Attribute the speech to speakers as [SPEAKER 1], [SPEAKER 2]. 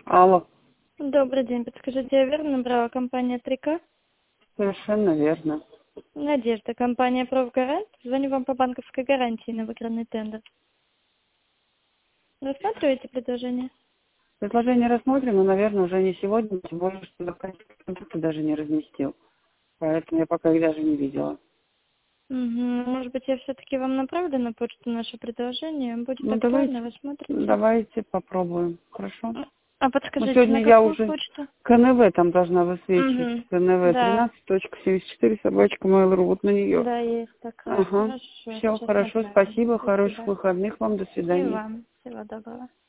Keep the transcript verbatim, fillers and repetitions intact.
[SPEAKER 1] Алло.
[SPEAKER 2] Добрый день. Подскажите, я верно набрала компания три ка?
[SPEAKER 1] Совершенно верно.
[SPEAKER 2] Надежда, компания «Профгарант». Звоню вам по банковской гарантии на выигранный тендер. Рассматриваете предложение?
[SPEAKER 1] Предложение рассмотрим, но, наверное, уже не сегодня, тем более, что заказчик продукты даже не разместил. Поэтому я пока их даже не видела.
[SPEAKER 2] Угу. Может быть, я все-таки вам направлю на почту наше предложение? Будет
[SPEAKER 1] Ну, давайте,
[SPEAKER 2] актуально, вы смотрите.
[SPEAKER 1] давайте попробуем. Хорошо?
[SPEAKER 2] А
[SPEAKER 1] Ну,
[SPEAKER 2] подскажите,
[SPEAKER 1] сегодня
[SPEAKER 2] на
[SPEAKER 1] я
[SPEAKER 2] какую
[SPEAKER 1] уже
[SPEAKER 2] почту?
[SPEAKER 1] КНВ там должна высвечивать.
[SPEAKER 2] Угу.
[SPEAKER 1] КНВ
[SPEAKER 2] Да,
[SPEAKER 1] тринадцать точка семьдесят четыре собачка mail.ru. Вот на нее.
[SPEAKER 2] да, есть такая.
[SPEAKER 1] Ага.
[SPEAKER 2] Хорошо,
[SPEAKER 1] Все,
[SPEAKER 2] сейчас
[SPEAKER 1] хорошо,
[SPEAKER 2] направим.
[SPEAKER 1] спасибо,
[SPEAKER 2] До
[SPEAKER 1] хороших
[SPEAKER 2] свидания.
[SPEAKER 1] выходных вам, до
[SPEAKER 2] И
[SPEAKER 1] свидания.
[SPEAKER 2] вам. Всего доброго.